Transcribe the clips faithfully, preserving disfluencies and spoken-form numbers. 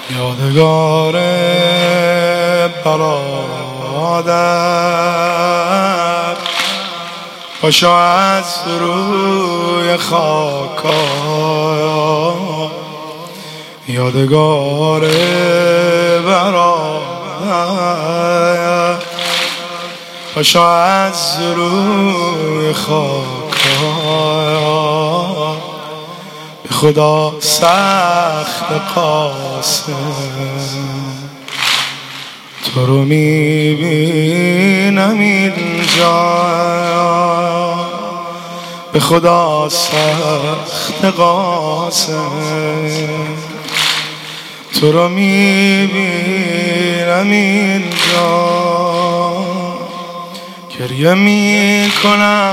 یادگار برادر پاشو از روی خاکا، یادگار برادر پاشو از روی خاکا، به خدا سخت قاسم تو رو میبینم اینجا، به خدا سخت قاسم تو رو میبینم اینجا، گریه میکنم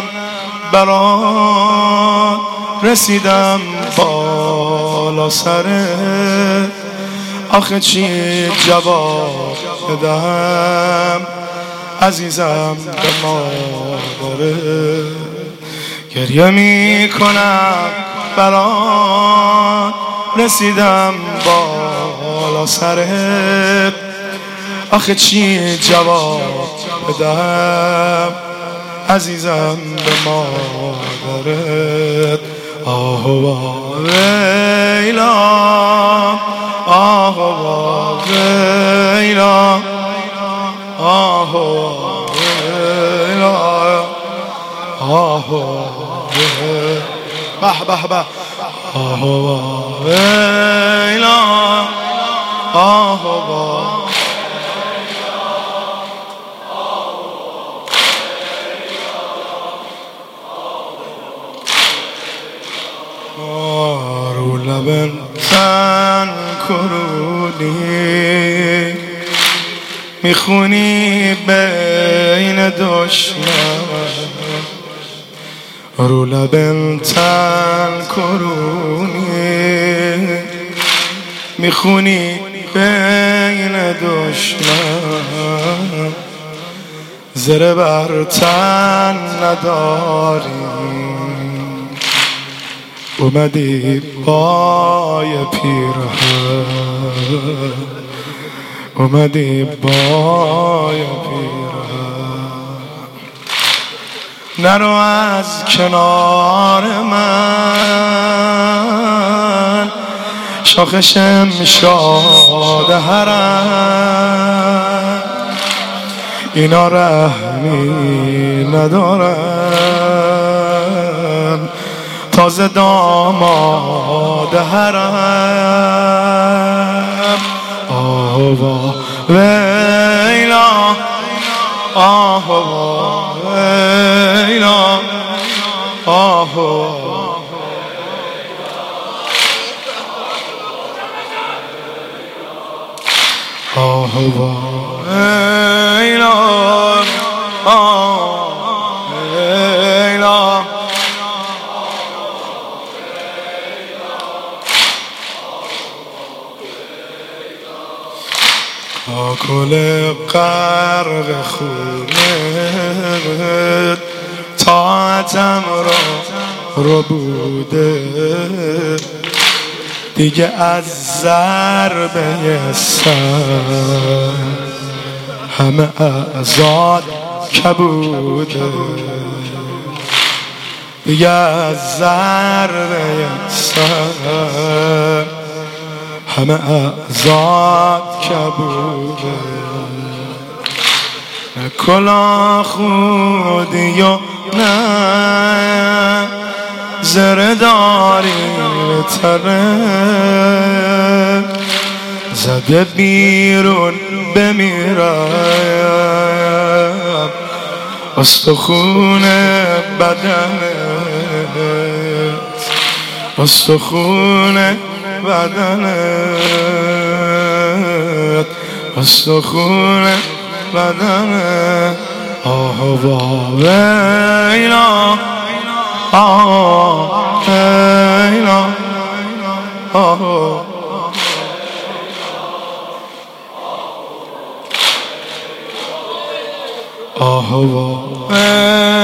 برات رسیدم بالا سرت، آخه چی جواب بدم عزیزم به مادرت، گریه میکنم برات رسیدم بالا سرت، آخه چی جواب بدم عزیزم به مادرت. آه و ویلا، آه و ویلا، آه و ویلا، آه و به به به، آه و ویلا، آه و رو لبن تن کرونی میخونی بین دشمن، رو لبن تن کرونی میخونی بین دشمن، زره بر تن نداری اومدی پای پیرهن، اومدی پای پیرهن، نرو از کنار من شاخ شمشاد حرم، اینا رحمی ندارن تازه داماد حرم. آه و ویلا، آه و ویلا، آه و آه و ویلا، آه ویلا، کل غرق خونه طاعتم را رو بوده، دیگه از ضربه سر همه اعضاد کبوده، دیگه از ضربه سر همه اعضاد کبوده، نه کلا خودی و نه زره داری تره، زده بیرون بمیرم استخون بدنت، استخون بدنت، استخون بدنت. آه و ویلا، آه ویلا، آه آه و